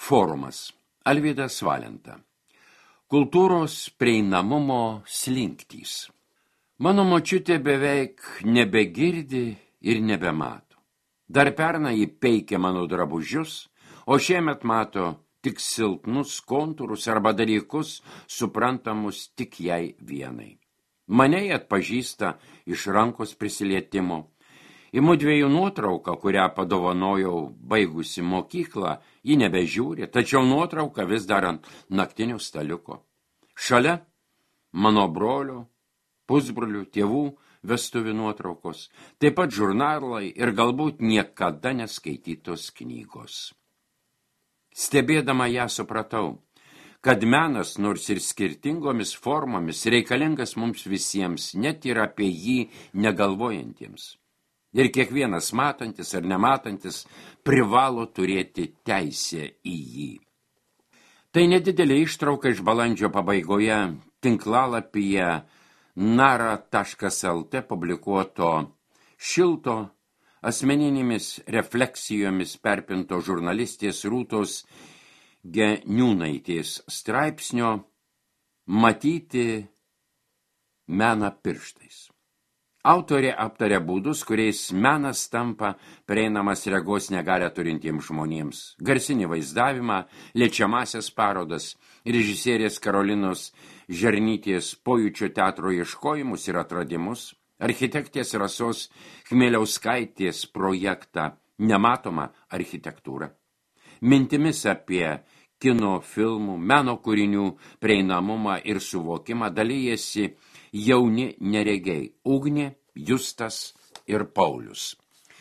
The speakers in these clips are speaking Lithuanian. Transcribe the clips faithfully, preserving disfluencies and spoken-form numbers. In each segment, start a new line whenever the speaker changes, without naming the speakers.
Forumas. Alvydas Valenta. Kultūros prieinamumo slinktys. Mano močiutė beveik nebegirdi ir nebemato. Dar pernai ji peikė mano drabužius, o šiemet mato tik silpnus kontūrus arba dalykus, suprantamus tik jai vienai. Mane jie atpažįsta iš rankos prisilietimo. Imu dviejų nuotrauką, kurią padovanojau baigusi mokyklą, ji nebežiūri, tačiau nuotrauka vis dar ant naktinio staliuko. Šalia mano brolio, pusbrolių, tėvų vestuvių nuotraukos, taip pat žurnalai ir galbūt niekada neskaitytos knygos. Stebėdama ją supratau, kad menas, nors ir skirtingomis formomis, reikalingas mums visiems, net ir apie jį negalvojantiems. Ir kiekvienas matantis ar nematantis privalo turėti teisę į jį. Tai nedidelė ištrauka iš balandžio pabaigoje tinklalapyje nara taškas lt publikuoto šilto asmeninėmis refleksijomis perpinto žurnalistės Rūtos Geniūnaitės straipsnio Matyti meną pirštais. Autorė aptarė būdus, kuriais menas tampa prieinamas regos negalią turintiems žmonėms. Garsinį vaizdavimą, liečiamasias parodas, režisierės Karolinos Žernytės pojūčio teatro ieškojimus ir atradimus, architektės Rasos Chmieliauskaitės projektą Nematoma architektūra. Mintimis apie kino filmų, meno kūrinių prieinamumą ir suvokimą dalyjasi jauni neregiai Ugnė, Justas ir Paulius.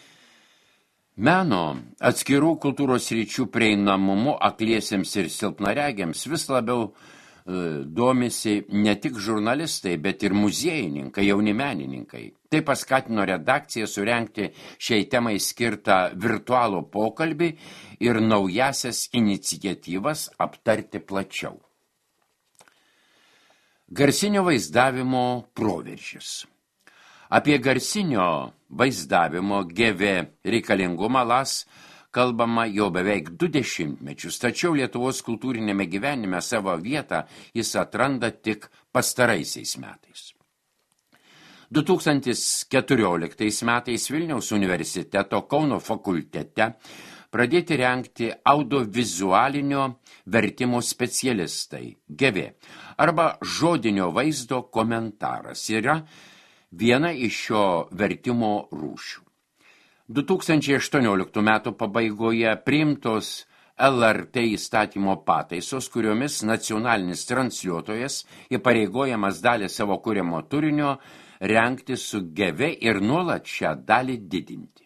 Meno atskirų kultūros ryčių prieinamumu akliesiems ir silpnaregiams vis labiau e, domisi ne tik žurnalistai, bet ir muziejininkai, jauni menininkai. Tai paskatino redakciją surengti šiai temai skirtą virtualų pokalbį ir naujasias iniciatyvas aptarti plačiau. Garsinio vaizdavimo proveržis. Apie garsinio vaizdavimo G V reikalingumą las kalbama jau beveik du dešimtmečius, tačiau Lietuvos kultūrinėme gyvenime savo vietą jis atranda tik pastaraisiais metais. du tūkstantis keturioliktais metais Vilniaus universiteto Kauno fakultete pradėti rengti audiovizualinio vertimo specialistai G V arba žodinio vaizdo komentaras yra viena iš šio vertimo rūšių. du tūkstančiai aštuonioliktų metų pabaigoje priimtos L R T įstatymo pataisos, kuriomis nacionalinis transliuotojas įpareigojamas dalį savo kuriamo turinio rengti su G V ir nuolat šią dalį didinti.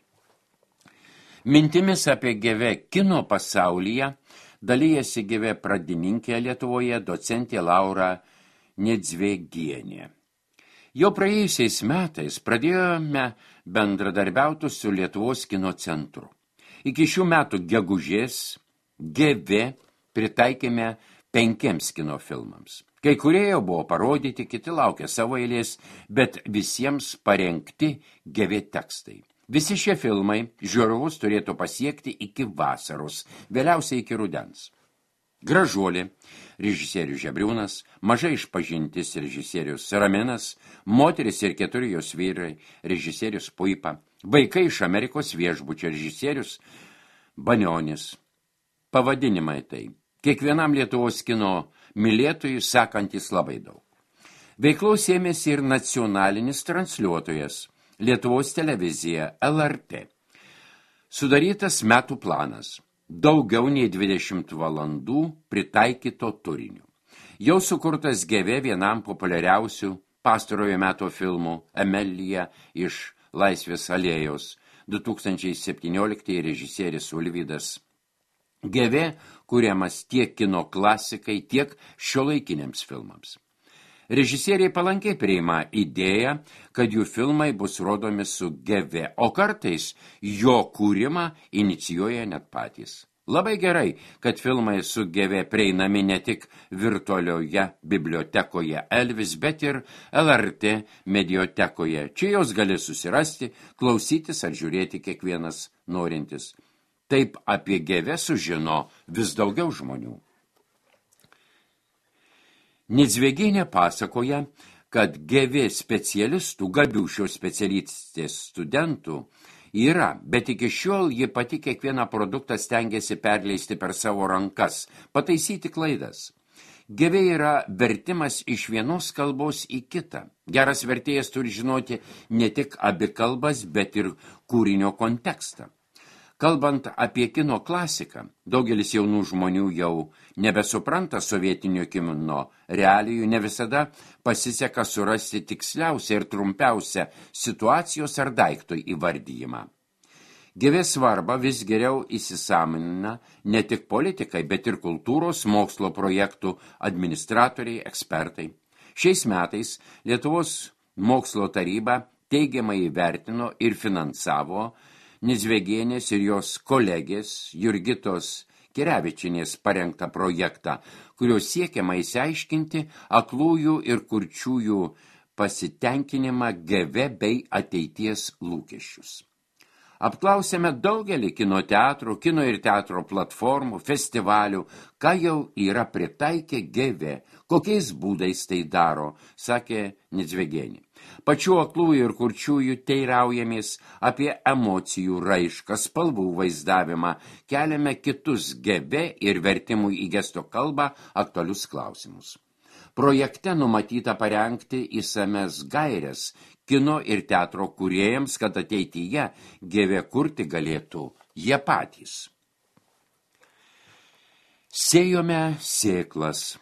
Mintimis apie G V kino pasaulyje dalyjasi G V pradininkė Lietuvoje docentė Laura Nedzvegienė. Jau praėjusiais metais pradėjome bendradarbiauti su Lietuvos kino centru. Iki šių metų gegužės G V pritaikėme penkiems kino filmams. Kai kurie jau buvo parodyti, kiti laukia savo eilės, bet visiems parengti G V tekstai. Visi šie filmai žiūrovus turėtų pasiekti iki vasaros, vėliausiai iki rudens. Gražuolė, režisierius Žebriūnas, mažai išpažintis režisierius Raminas, moteris ir keturi jos vyrai, režisierius Puipa, vaikai iš Amerikos viešbučio režisierius Banionis. Pavadinimai tai kiekvienam Lietuvos kino mylėtojui sekantis labai daug. Veiklaus ėmėsi ir nacionalinis transliuotojas Lietuvos televizija L R T. Sudarytas metų planas. Daugiau nei dvidešimt valandų pritaikyto turinių. Jau sukurtas G V vienam populiariausių pastarojo meto filmų Emelija iš Laisvės alėjos du tūkstančiai septynioliktieji režisieris Ulvydas. G V kuriamas tiek kino klasikai, tiek šiuolaikiniams filmams. Režisieriai palankiai priima idėją, kad jų filmai bus rodomi su G V, o kartais jo kūrimą inicijuoja net patys. Labai gerai, kad filmai su G V prieinami ne tik virtualioje bibliotekoje Elvis, bet ir L R T mediotekoje. Čia jos gali susirasti, klausytis ar žiūrėti kiekvienas norintis. Taip apie Gevę sužino vis daugiau žmonių. Nidzvegienė pasakoja, kad Gevė specialistų, gabių šios specialistės studentų yra, bet iki šiol ji pati kiekvieną produktą stengiasi perleisti per savo rankas, pataisyti klaidas. Gevė yra vertimas iš vienos kalbos į kitą. Geras vertėjas turi žinoti ne tik abi kalbas, bet ir kūrinio kontekstą. Kalbant apie kino klasiką, daugelis jaunų žmonių jau nebesupranta sovietinio kino realijų, ne visada pasiseka surasti tiksliausią ir trumpiausią situacijos ar daikto įvardyjimą. Gevės svarbą vis geriau įsisąmonina ne tik politikai, bet ir kultūros, mokslo projektų administratoriai, ekspertai. Šiais metais Lietuvos mokslo taryba teigiamai įvertino ir finansavo Nidzvegienės ir jos kolegės Jurgitos Kerevičienės parengtą projektą, kurio siekiama išsiaiškinti aklųjų ir kurčiųjų pasitenkinimą Geve bei ateities lūkesčius. Apklausėme daugelį kino teatrų, kino ir teatro platformų, festivalių, ką jau yra pritaikę Geve, kokiais būdais tai daro, sakė Nidzvegienė. Pačių aklųjų ir kurčiųjų teiraujamės apie emocijų raišką, spalvų vaizdavimą, keliame kitus Geve ir vertimui į gesto kalbą aktualius klausimus. Projekte numatyta parengti išsames gaires kino ir teatro kūrėjams, kad ateityje Geve kurti galėtų jie patys. Sėjome sėklas.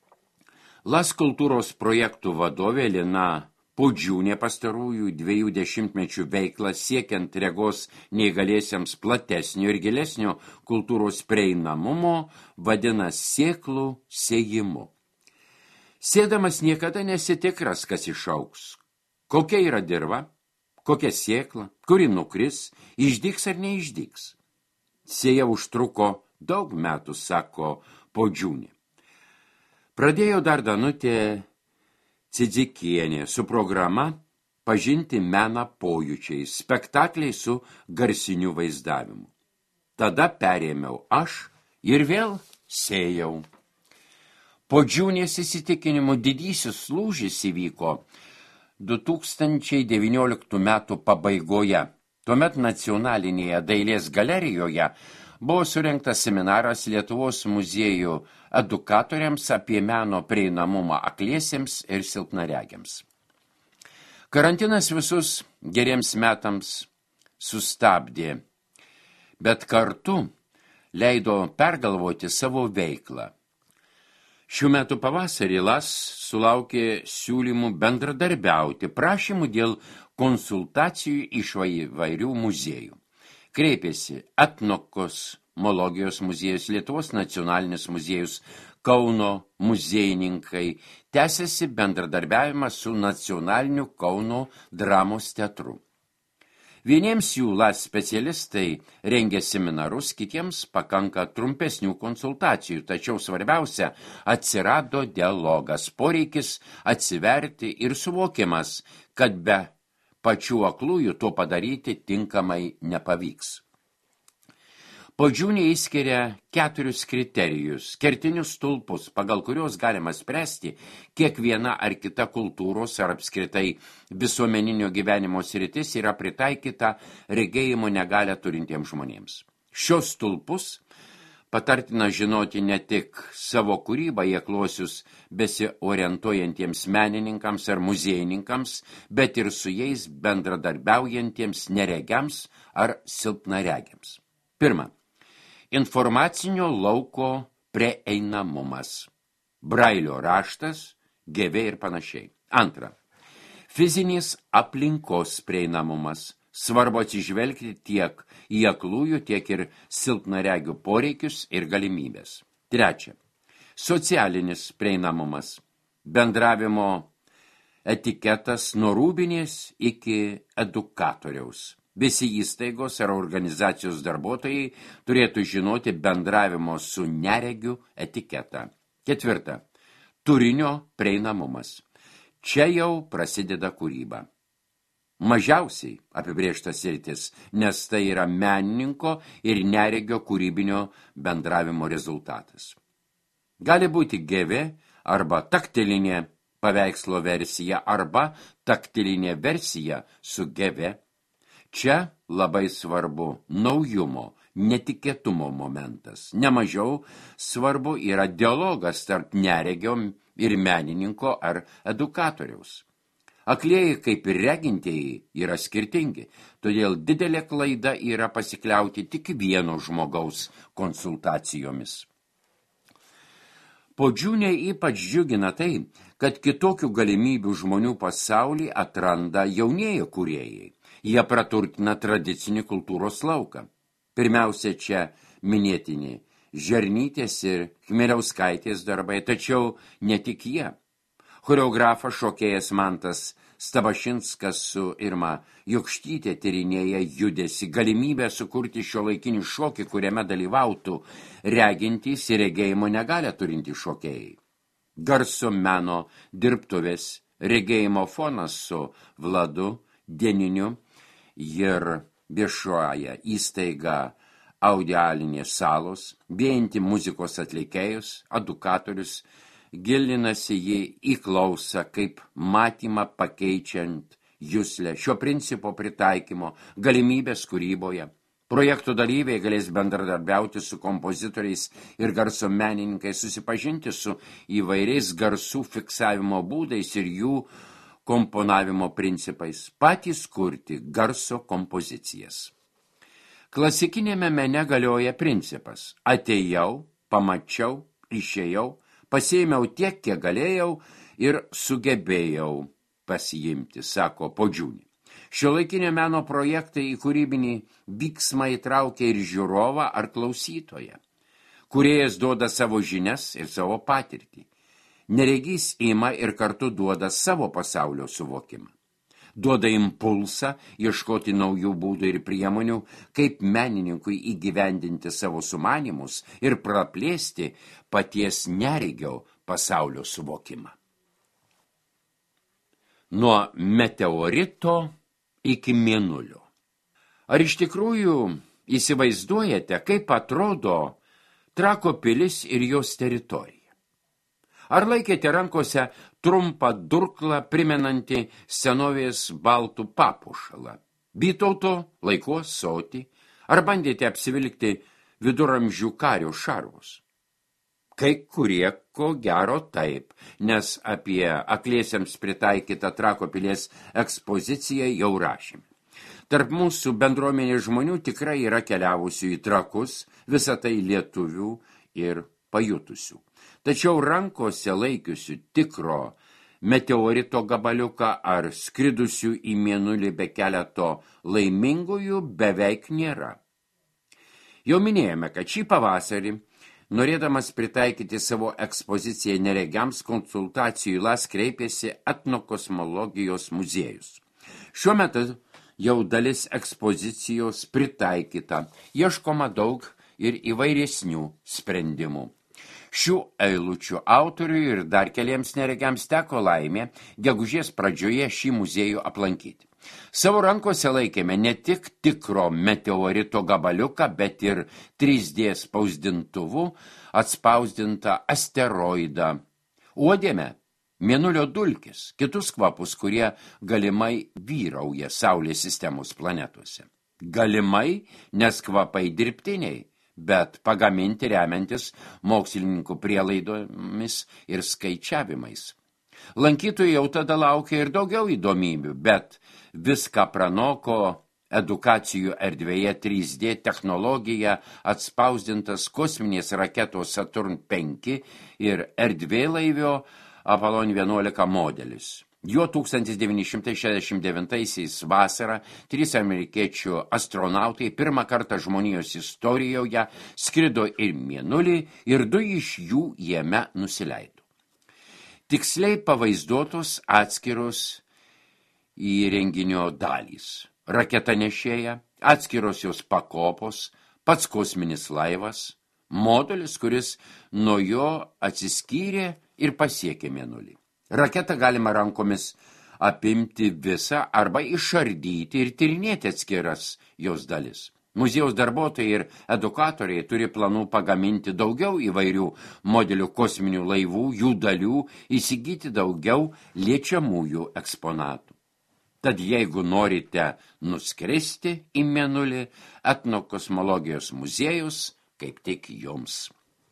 Las kultūros projektų vadovė Lina Pudžiūnė pastarųjų dviejų dešimtmečių veiklą siekiant regos neįgaliesiems platesnio ir gilesnio kultūros prieinamumo vadina sėklų sėjimu. Sėdamas niekada nesitikras, kas išauks. Kokia yra dirva, kokia sėkla, kuri nukris, išdygs ar neišdygs. Sėja užtruko daug metų, sako Pudžiūnė. Pradėjo dar Danutė Cidzikienė su programa Pažinti meną pojūčiais, spektakliai su garsiniu vaizdavimu. Tada perėmiau aš ir vėl sėjau. Pudžiūnės įsitikinimu didysis lūžis įvyko du tūkstančiai devynioliktų metų pabaigoje. Tuomet Nacionalinėje dailės galerijoje buvo surengtas seminaras Lietuvos muziejų edukatoriams apie meno prieinamumą akliesiems ir silpnaregiams. Karantinas visus geriems metams sustabdė, bet kartu leido pergalvoti savo veiklą. Šių metų pavasarį Las sulaukė siūlymų bendradarbiauti, prašymų dėl konsultacijų iš įvairių muziejų. Kreipėsi Etnokosmologijos muziejus, Lietuvos nacionalinis muziejus, Kauno muziejininkai, tęsiasi bendradarbiavimas su Nacionaliniu Kauno dramos teatru. Vieniems jų Las specialistai rengia seminarus, kitiems pakanka trumpesnių konsultacijų, tačiau svarbiausia atsirado dialogas, poreikis atsiverti ir suvokimas, kad be pačių aklųjų to padaryti tinkamai nepavyks. Pudžiūnė įskiria keturis kriterijus, kertinius stulpus, pagal kurios galima spręsti kiekviena ar kita kultūros ar apskritai visuomeninio gyvenimo sritis yra pritaikyta regėjimo negalią turintiems žmonėms. Šios stulpus patartina žinoti ne tik savo kūrybą į akluosius besiorientuojantiems menininkams ar muziejininkams, bet ir su jais bendradarbiaujantiems neregiams ar silpnaregiams. Pirma, informacinio lauko prieinamumas, brailio raštas, Gevė ir panašiai. Antra, fizinis aplinkos prieinamumas, svarbu atsižvelgti tiek į aklųjų, tiek ir silpnaregių poreikius ir galimybės. Trečia, socialinis prieinamumas, bendravimo etiketas nuo rūbinės iki edukatoriaus. Visi įstaigos ar organizacijos darbuotojai turėtų žinoti bendravimo su neregiu etiketą. Ketvirta, turinio prieinamumas. Čia jau prasideda kūryba. mažiausiai apibrėžtas sritis, nes tai yra menininko ir neregio kūrybinio bendravimo rezultatas. Gali būti gyvi arba taktilinė paveikslo versija arba taktilinė versija su gyve. Čia labai svarbu naujumo, netikėtumo momentas. Nemažiau svarbu yra dialogas tarp neregio ir menininko ar edukatoriaus. Aklieji kaip ir regintieji yra skirtingi, todėl didelė klaida yra pasikliauti tik vieno žmogaus konsultacijomis. Podžiūnė ypač džiugina tai, kad kitokių galimybių žmonių pasaulį atranda jaunieji kūrėjai. Jie praturtina tradicinį kultūros lauką. Pirmiausia, čia minėtini Žernytės ir Chmieliauskaitės darbai, tačiau ne tik jie. Choreografas šokėjas Mantas Stabašinskas su Irma Jokštytė tyrinėja judesį, galimybę sukurti šiuolaikinį šokį, kuriame dalyvautų regintys ir regėjimo negalią turintys šokėjai. Garso meno dirbtuvės, regėjimo fonas su Vladu Dieniniu ir viešuoja įstaiga Audialinės salos, vieinti muzikos atlikėjus, edukatorius, gilinasi jį į klausą kaip matymą pakeičiant juslę šio principo pritaikymo galimybės kūryboje. Projektų dalyviai galės bendradarbiauti su kompozitoriais ir garso menininkais, susipažinti su įvairiais garsų fiksavimo būdais ir jų komponavimo principais, patys kurti garso kompozicijas. Klasikinėme mene galioja principas: atėjau, pamačiau, išėjau, pasiėmiau tiek, kiek galėjau ir sugebėjau pasiimti, sako Podžiūnė. Šiuolaikinio meno projektai į kūrybinį vyksmą įtraukia ir žiūrovą ar klausytoją. Kūrėjas duoda savo žinias ir savo patirtį. Neregys ima ir kartu duoda savo pasaulio suvokimą. Duoda impulsą ieškoti naujų būdų ir priemonių, kaip menininkui įgyvendinti savo sumanymus ir praplėsti paties neregio pasaulio suvokimą. Nuo meteorito iki mėnulio. Ar iš tikrųjų įsivaizduojate, kaip atrodo Trako pilis ir jos teritorija? Ar laikėte rankose trumpą durklą primenantį senovės baltų papuošalą, Vytauto laiko sotį, ar bandėte apsivilkti viduramžių kario šarvus? Kai kurie ko gero taip, nes apie akliesiems pritaikytą Trako pilies ekspoziciją jau rašėme. Tarp mūsų bendruomenės žmonių tikrai yra keliavusių į Trakus, visą tai lietuvių ir pajutusių. Tačiau rankose laikiusių tikro meteorito gabaliuką ar skridusių į mėnulį be keleto laimingųjų beveik nėra. Jau minėjome, kad šį pavasarį, norėdamas pritaikyti savo ekspoziciją neregiams, konsultacijų las kreipėsi Etnokosmologijos muziejus. Šiuo metu jau dalis ekspozicijos pritaikyta, ieškoma daug ir įvairesnių sprendimų. Šių eilučių autoriui ir dar keliems neregiams teko laimė gegužės pradžioje šį muziejų aplankyti. Savo rankose laikėme ne tik tikro meteorito gabaliuką, bet ir trys D spausdintuvu atspausdintą asteroidą. Uodėme mėnulio dulkes, kitus kvapus, kurie galimai vyrauja Saulės sistemos planetose. Galimai, nes kvapai dirbtiniai, bet pagaminti remiantis mokslininkų prielaidomis ir skaičiavimais. Lankytojai jau tada laukia ir daugiau įdomybių, bet viską pranoko edukacijų erdvėje trys D technologija atspausdintas kosminės raketos Saturn penki ir erdvėlaivio Apollon vienuolika modelis. Jo tūkstantis devyni šimtai šešiasdešimt devintaisiais vasarą trys amerikiečių astronautai pirmą kartą žmonijos istorijoje skrido į mėnulį ir du iš jų jame nusileido. Tiksliai pavaizduotos atskiros įrenginio dalys. Raketa nešėja, atskiros jos pakopos, pats kosminis laivas, modulis, kuris nuo jo atsiskyrė ir pasiekė mėnulį. Raketą galima rankomis apimti visą arba išardyti ir tyrinėti atskiras jos dalis. Muziejaus darbuotojai ir edukatoriai turi planų pagaminti daugiau įvairių modelių kosminių laivų, jų dalių, įsigyti daugiau liečiamųjų eksponatų. Tad jeigu norite nuskristi į Mėnulį, etnokosmologijos muziejus kaip tik jums.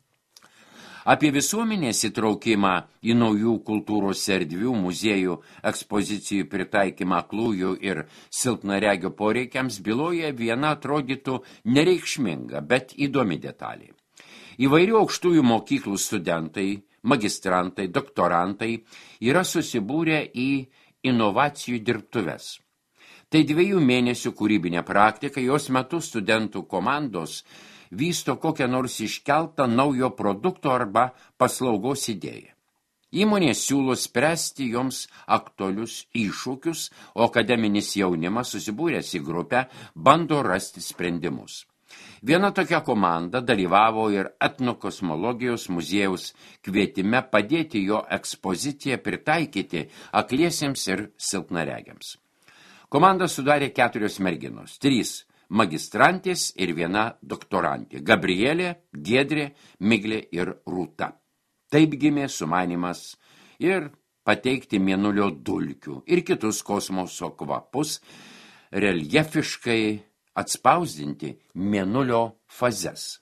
Apie visuomenės įtraukimą į naujų kultūros erdvių muziejų ekspozicijų pritaikymą aklųjų ir silpnaregių poreikiams byloja viena atrodytų nereikšminga, bet įdomi detalė. Įvairių aukštųjų mokyklų studentai, magistrantai, doktorantai yra susibūrę į inovacijų dirbtuves. Tai dviejų mėnesių kūrybinė praktika, jos metu studentų komandos vysto kokią nors iškeltą naujo produkto arba paslaugos idėją. Įmonės siūlo spręsti joms aktualius iššūkius, o akademinis jaunimas susibūręs į grupę bando rasti sprendimus. Viena tokia komanda dalyvavo ir etnokosmologijos muziejaus kvietime padėti jo ekspoziciją pritaikyti akliesiems ir silpnaregiams. Komandą sudarė keturios merginos, trys magistrantės ir viena doktorantė – Gabrielė, Giedrė, Miglė ir Rūta. Taip gimė sumanymas ir pateikti Mėnulio dulkių ir kitus kosmoso kvapus, reljefiškai atspausdinti Mėnulio fazes.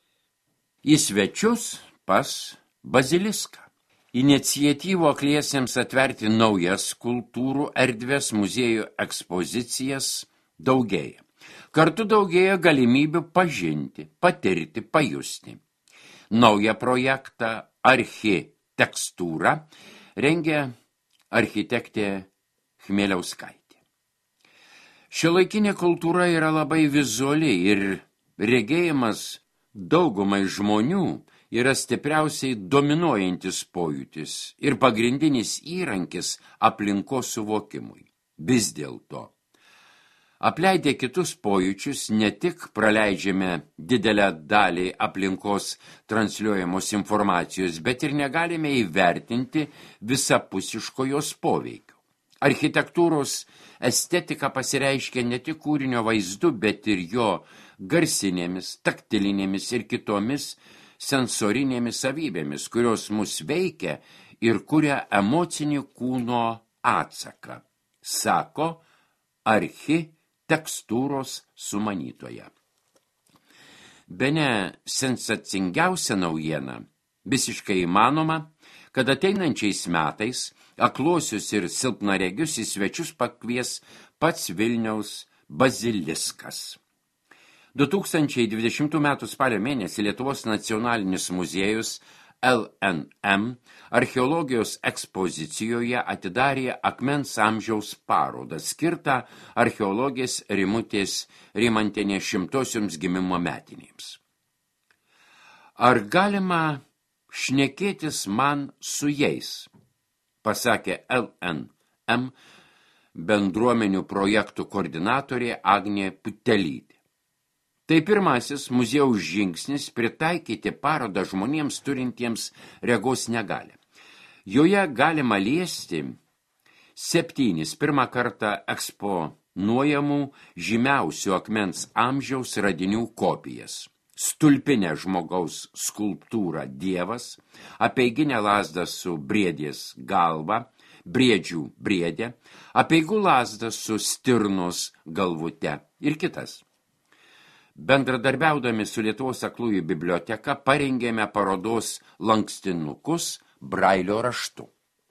Į svečius pas Baziliską. Iniciatyvo akliesiems atverti naujas kultūrų erdvės muziejų ekspozicijas daugėja. Kartu daugėja galimybių pažinti, patirti, pajusti. Naują projektą Architekstūra rengia architektė Chmieliauskaitė. Šiuolaikinė kultūra yra labai vizuali ir regėjimas daugumai žmonių yra stipriausiai dominuojantis pojūtis ir pagrindinis įrankis aplinkos suvokimui. Vis dėlto, apleidę kitus pojūčius, ne tik praleidžiame didelę dalį aplinkos transliuojamos informacijos, bet ir negalime įvertinti visapusiško jos poveikio. Architektūros estetika pasireiškia ne tik kūrinio vaizdu, bet ir jo garsinėmis, taktilinėmis ir kitomis sensorinėmis savybėmis, kurios mus veikia ir kuria emocinį kūno atsaką, sako architekstūros sumanytoja. Bene sensacingiausia naujiena, visiškai įmanoma, kad ateinančiais metais akluosius ir silpnaregius į svečius pakvies pats Vilniaus Baziliskas. du tūkstančiai dvidešimtų metų spalio mėnesį Lietuvos nacionalinis muziejus L N M archeologijos ekspozicijoje atidarė akmens amžiaus parodą skirtą archeologės Rimutės Rimantienės šimtosioms gimimo metinėms. Ar galima šnekėtis man su jais, pasakė L N M bendruomenių projektų koordinatorė Agnė Putelytė. Tai pirmasis muziejaus žingsnis pritaikyti parodą žmonėms turintiems regos negalią. Joje galima liesti septynis pirmą kartą eksponuojamų žymiausių akmens amžiaus radinių kopijas. Stulpinę žmogaus skulptūrą Dievas, apeiginę lazdą su briedės galva, briedžių briedė, apeigų lazdą su stirnos galvute ir kitas. Bendradarbiaudami su Lietuvos aklųjų biblioteka parengėme parodos lankstinukus Brailio raštu.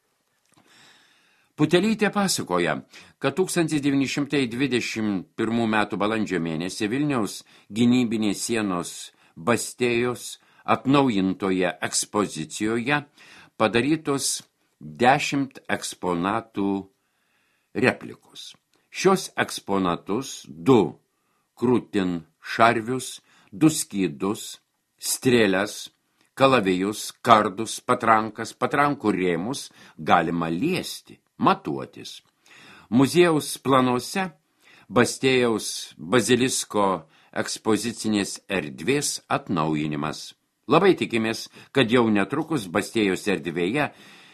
Putelytė pasakoja, kad tūkstantis devyni šimtai dvidešimt pirmų metų balandžio mėnesį Vilniaus gynybinės sienos Bastėjos atnaujintoje ekspozicijoje padarytos dešimt eksponatų replikos. Šios eksponatus du krūtin šarvius, du skydus, strėles, kalavijus, kardus, patrankas, patrankų rėmus galima liesti, matuotis. Muziejaus planuose Bastėjaus Bazilisko ekspozicinės erdvės atnaujinimas. Labai tikimės, kad jau netrukus Bastėjos erdvėje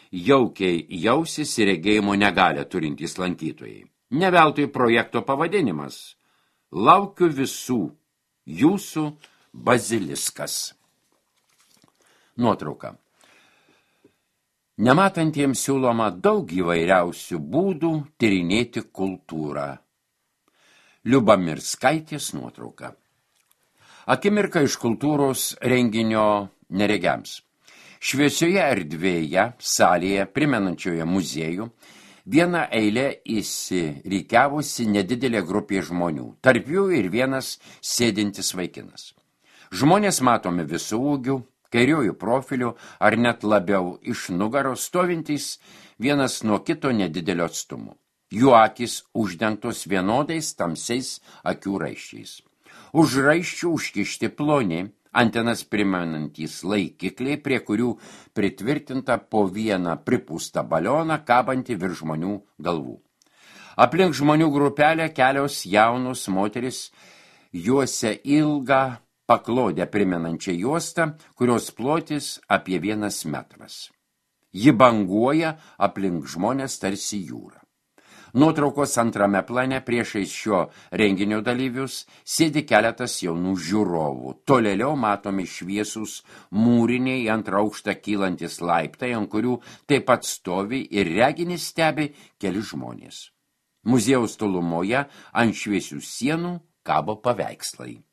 jaukiai jausis ir regėjimo negalę turintys lankytojai. Neveltui projekto pavadinimas – Laukiu visų jūsų baziliskas. Nuotrauka. Nematantiems siūloma daug įvairiausių būdų tyrinėti kultūrą. Liubamirskaitės nuotrauka. Akimirka iš kultūros renginio neregiams. Šviesioje erdvėje, salėje, primenančioje muziejų, viena eilė įsirikiavusi nedidelė grupė žmonių, tarp jų ir vienas sėdintis vaikinas. Žmonės matomi visų ūgių, kairiojų profilių ar net labiau iš nugaros stovintys vienas nuo kito nedidelio atstumu. Jų akys uždengtos vienodais tamsiais akių raiščiais. Už raiščių užkišti ploni, antenas primenantys laikikliai, prie kurių pritvirtinta po vieną pripūstą balioną kabantį virš žmonių galvų. Aplink žmonių grupelę kelios jaunos moteris juosia ilgą paklodę primenančią juostą, kurios plotis apie vienas metras. Ji banguoja aplink žmonės tarsi jūra. Nuotraukos antrame plane priešais šio renginio dalyvius sėdi keletas jaunų žiūrovų. Tolėliau matomi šviesūs mūriniai antrą aukštą kylantis laiptai, ant kurių taip pat stovi ir reginį stebi keli žmonės. Muziejaus tolumoje ant šviesių sienų kabo paveikslai.